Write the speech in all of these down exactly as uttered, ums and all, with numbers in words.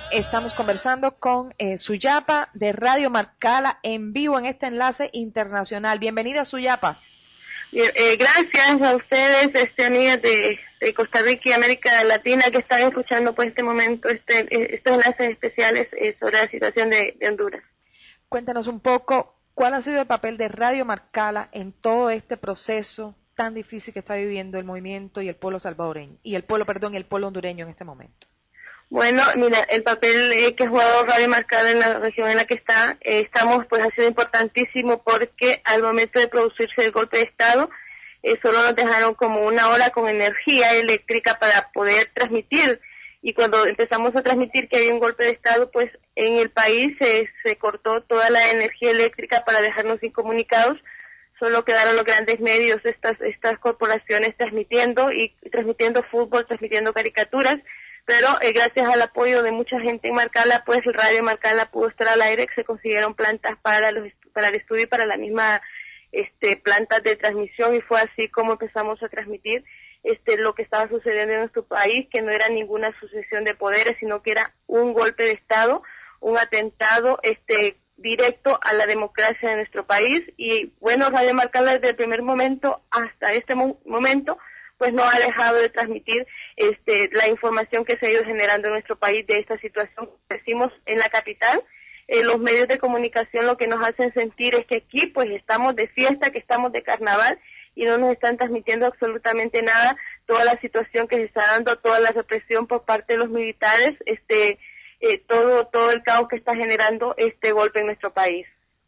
Estamos conversando con eh, Suyapa de Radio Marcala en vivo en este enlace internacional. Bienvenida, Suyapa. Bien, eh, gracias a ustedes, este, amigas de, de Costa Rica y América Latina que están escuchando por este momento este, eh, estos enlaces especiales eh, sobre la situación de, de Honduras. Cuéntanos un poco cuál ha sido el papel de Radio Marcala en todo este proceso tan difícil que está viviendo el movimiento y el pueblo salvadoreño, y el pueblo, perdón, y el pueblo hondureño en este momento. Bueno, mira, el papel eh, que ha jugado Radio Marcala en la región en la que está, eh, estamos, pues ha sido importantísimo porque al momento de producirse el golpe de Estado, eh, solo nos dejaron como una hora con energía eléctrica para poder transmitir. Y cuando empezamos a transmitir que hay un golpe de Estado, pues en el país se, se cortó toda la energía eléctrica para dejarnos incomunicados. Solo quedaron los grandes medios, estas, estas corporaciones transmitiendo y transmitiendo fútbol, transmitiendo caricaturas. Pero eh, gracias al apoyo de mucha gente en Marcala, pues el Radio Marcala pudo estar al aire, se consiguieron plantas para los para el estudio y para la misma este plantas de transmisión, y fue así como empezamos a transmitir este lo que estaba sucediendo en nuestro país, que no era ninguna sucesión de poderes, sino que era un golpe de Estado, un atentado este directo a la democracia de nuestro país. Y bueno, Radio Marcala desde el primer momento hasta este mo- momento pues no ha dejado de transmitir este, la información que se ha ido generando en nuestro país de esta situación. Decimos en la capital, eh, los medios de comunicación lo que nos hacen sentir es que aquí pues estamos de fiesta, que estamos de carnaval, y no nos están transmitiendo absolutamente nada, toda la situación que se está dando, toda la represión por parte de los militares, este, eh, todo, todo el caos que está generando este golpe en nuestro país.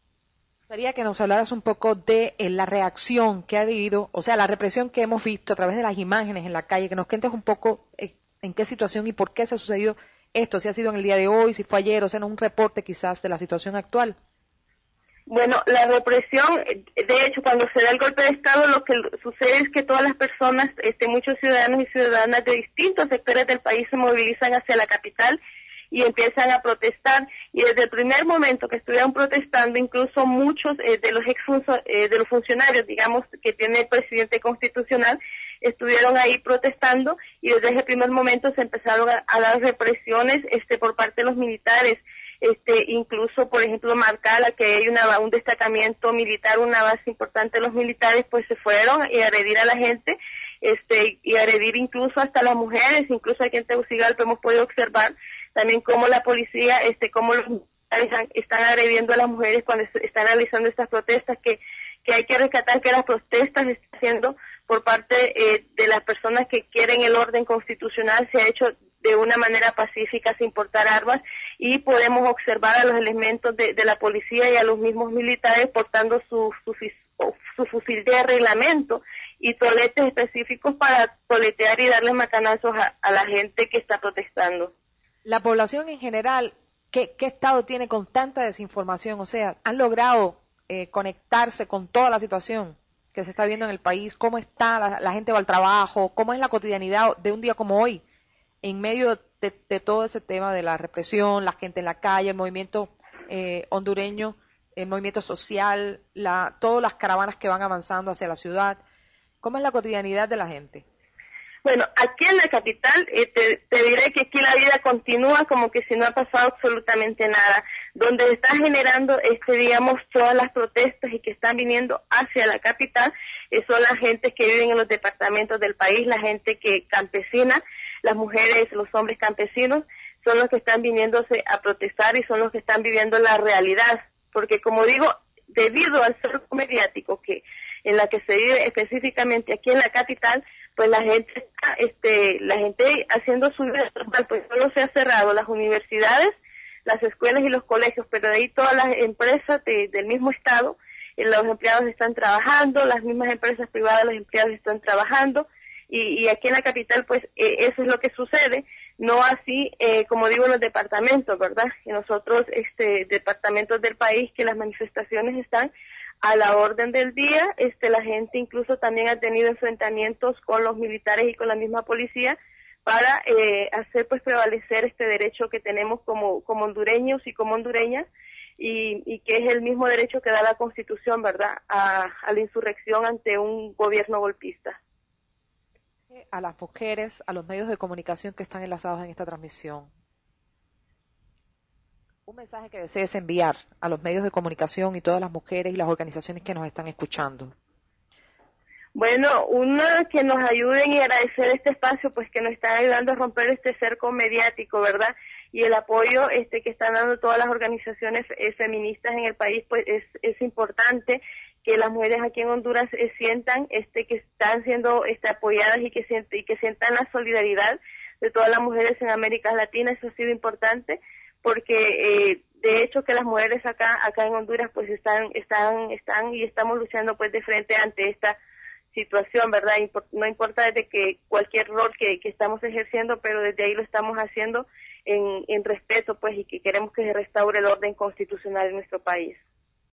Me gustaría que nos hablaras un poco de eh, la reacción que ha habido, o sea, la represión que hemos visto a través de las imágenes en la calle, que nos cuentes un poco eh, en qué situación y por qué se ha sucedido esto, si ha sido en el día de hoy, si fue ayer, o sea, en un reporte quizás de la situación actual. Bueno, la represión, de hecho, cuando se da el golpe de Estado, lo que sucede es que todas las personas, este, muchos ciudadanos y ciudadanas de distintos sectores del país se movilizan hacia la capital y empiezan a protestar, y desde el primer momento que estuvieron protestando, incluso muchos eh, de los ex eh, de los funcionarios, digamos, que tiene el presidente constitucional, estuvieron ahí protestando, y desde ese primer momento se empezaron a, a dar represiones este por parte de los militares. Este, incluso, por ejemplo, Marcala, que hay una, un destacamento militar, una base importante de los militares, pues se fueron y a agredir a la gente, este, y agredir incluso hasta las mujeres. Incluso aquí en Tegucigalpa hemos podido observar también cómo la policía, este, cómo los militares están agrediendo a las mujeres cuando están realizando estas protestas, que, que hay que rescatar que las protestas se están haciendo por parte eh, de las personas que quieren el orden constitucional, se ha hecho de una manera pacífica, sin portar armas, y podemos observar a los elementos de, de la policía y a los mismos militares portando su, su, su fusil de reglamento y toletes específicos para toletear y darle macanazos a, a la gente que está protestando. La población en general, ¿qué, qué estado tiene con tanta desinformación? O sea, ¿han logrado eh, conectarse con toda la situación que se está viendo en el país? ¿Cómo está la, la gente va al trabajo? ¿Cómo es la cotidianidad de un día como hoy? En medio de, de todo ese tema de la represión, la gente en la calle, el movimiento eh, hondureño, el movimiento social, la, todas las caravanas que van avanzando hacia la ciudad. ¿Cómo es la cotidianidad de la gente? Bueno, aquí en la capital eh, te, te diré que aquí la vida continúa como que si no ha pasado absolutamente nada. Donde está generando, este, digamos, todas las protestas y que están viniendo hacia la capital, eh, son las gentes que viven en los departamentos del país, la gente que campesina, las mujeres, los hombres campesinos, son los que están viniéndose a protestar y son los que están viviendo la realidad. Porque, como digo, debido al cerco mediático que en la que se vive específicamente aquí en la capital, pues la gente está, este, la gente haciendo su vida normal, pues solo se ha cerrado las universidades, las escuelas y los colegios, pero de ahí todas las empresas de, del mismo estado, eh, los empleados están trabajando, las mismas empresas privadas, los empleados están trabajando, y, y aquí en la capital, pues eh, eso es lo que sucede, no así, eh, como digo, en los departamentos, ¿verdad? En los otros este, departamentos del país, que las manifestaciones están a la orden del día, este, la gente incluso también ha tenido enfrentamientos con los militares y con la misma policía para eh, hacer pues prevalecer este derecho que tenemos como, como hondureños y como hondureñas, y, y que es el mismo derecho que da la Constitución, ¿verdad?, a, a la insurrección ante un gobierno golpista. A las mujeres, a los medios de comunicación que están enlazados en esta transmisión, Un mensaje que desees enviar a los medios de comunicación y todas las mujeres y las organizaciones que nos están escuchando. Bueno, una, que nos ayuden y agradecer este espacio, pues que nos están ayudando a romper este cerco mediático, ¿verdad? Y el apoyo este que están dando todas las organizaciones eh, feministas en el país, pues es, es importante que las mujeres aquí en Honduras eh, sientan este que están siendo este, apoyadas y que, sient, y que sientan la solidaridad de todas las mujeres en América Latina. Eso ha sido importante porque eh, de hecho que las mujeres acá acá en Honduras pues están están están y estamos luchando pues de frente ante esta situación, ¿verdad? No importa desde que cualquier rol que, que estamos ejerciendo, pero desde ahí lo estamos haciendo en, en respeto, pues, y que queremos que se restaure el orden constitucional en nuestro país.